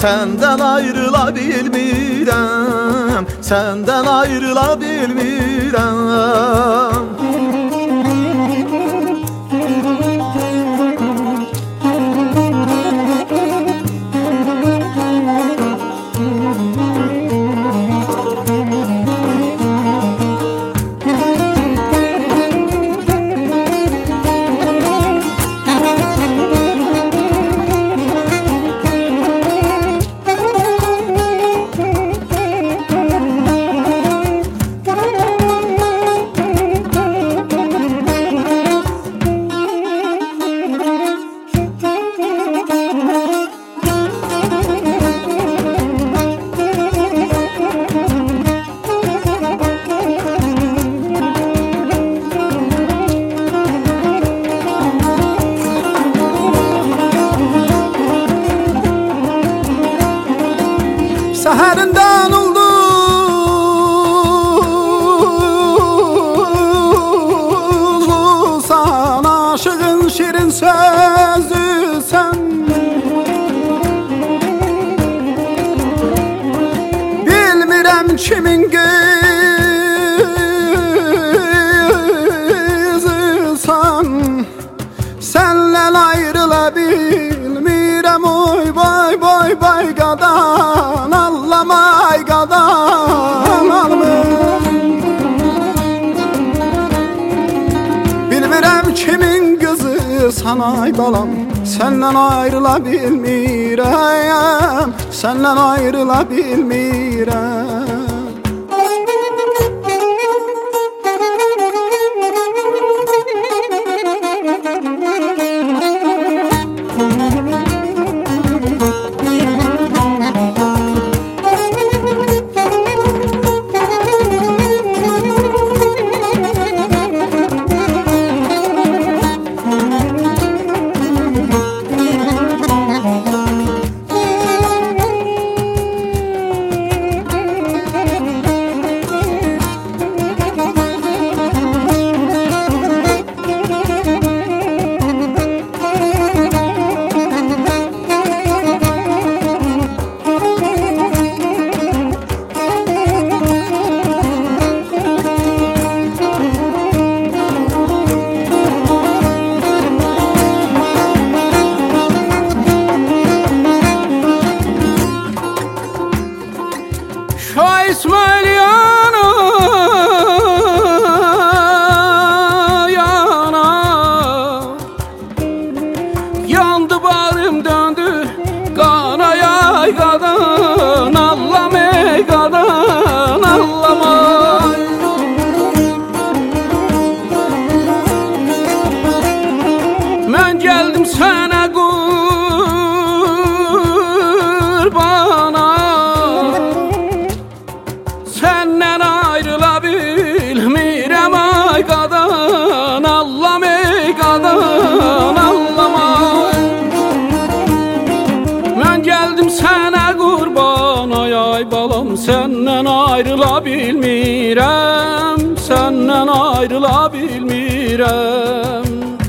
senden ayrılabilmirəm, senden ayrılabilmirəm. Səhərindən ulduzsan, aşığın şirin sözüsən. Bilmirəm kimin qızısan, səndən ayrıla bilmirəm. Oy bay bay bay qadan, Allah'may qadan almış. Bilmirəm kimin qızısan ay balam, səndən ayrıla bilmirəm, səndən ayrıla bilmirəm. İsmail yana yana, yandı bağrım döndü kana yay qadan, Allah'ım ey qadan, Allah'ım ay. Mən gəldim sənə qurbana, səndən ayrıla bilmirəm ay qadan, Allah'ım ey qadan, Allah'ım ay. Mən gəldim sənə qurban ay balam, səndən ayrıla bilmirəm, səndən ayrıla bilmirəm.